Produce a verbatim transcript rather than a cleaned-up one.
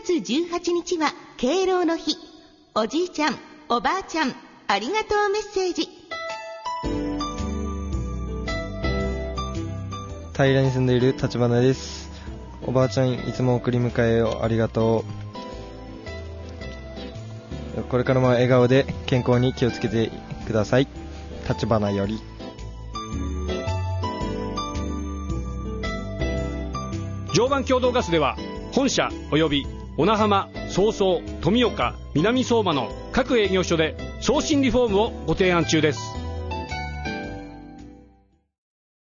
がつじゅうはちにちは敬老の日。おじいちゃん、おばあちゃん、ありがとうメッセージ。 平に住んでいる立花です。おばあちゃん、いつも送り迎えをありがとう。これからも笑顔で健康に気をつけてください。立花より。 常磐共同ガスでは本社及び小名浜、早々、富岡、南相馬の各営業所で送信リフォームをご提案中です。